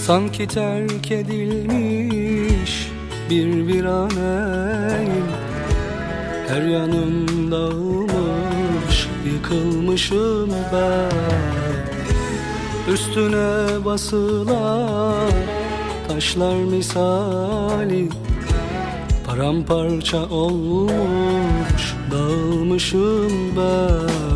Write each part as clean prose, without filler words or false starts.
Sanki terk edilmiş bir viraneyim. Her yanım dağılmış, yıkılmışım ben. Üstüne basılan taşlar misali, paramparça olmuş, dağılmışım ben.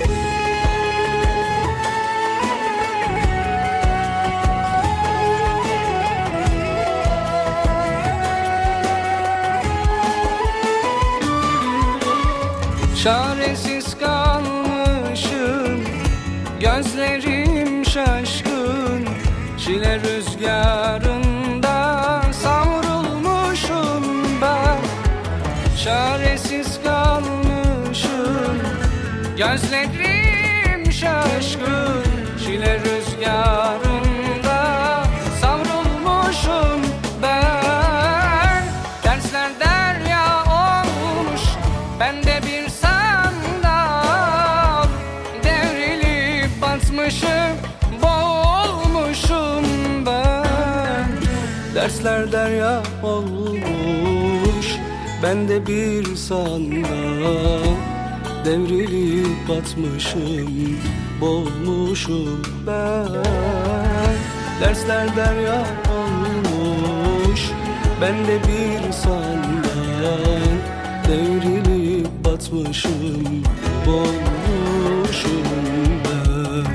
Çaresiz kalmışım, gözlerim şaşkın. Çile rüzgarında savrulmuşum ben. Çaresiz kalmışım, gözlerim şaşkın. Çile rüzgarında savrulmuşum ben. Dersler derya olmuş, bende bir sandal. Devrilip batmışım, boğulmuşum ben. Dersler derya olmuş, bende bir sandal. Devrilip batmışım, boğulmuşum ben. Dersler derya olmuş, bende bir sandal. Devrilip batmışım, boğulmuşum ben.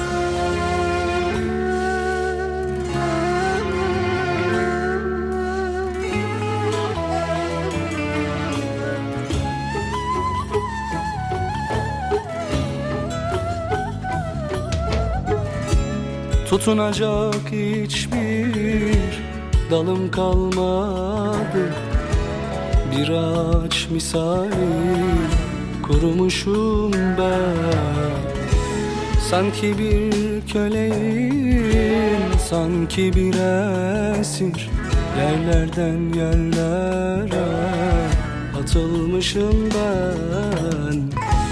Tutunacak hiçbir dalım kalmadı. Bir ağaç misali kurumuşum ben. Sanki bir köleyim, sanki bir esir. Yerlerden yerlere atılmışım ben.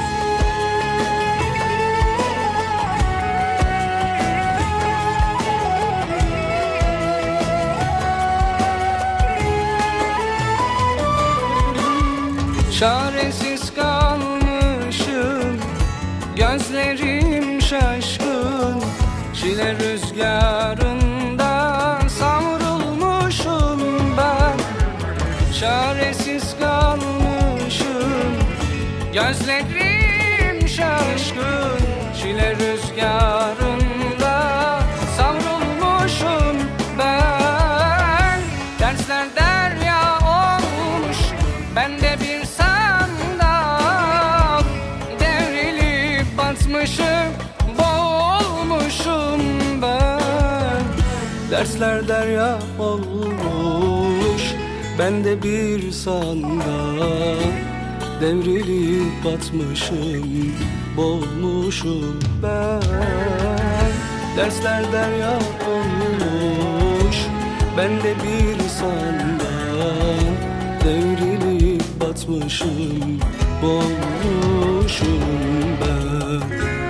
Çaresiz kalmışım, gözlerim şaşkın. Çile rüzgarında savrulmuşum ben. Çaresiz kalmışım, gözlerim şaşkın. Çile rüzgarında savrulmuşum ben. Dersler derya olmuş, bende bir boğulmuşum ben. Dersler derya olmuş, bende bir sandal. Devrilip batmışım, boğulmuşum ben. Dersler derya olmuş, bende bir sandal. Devrilip batmışım, boğulmuşum ben.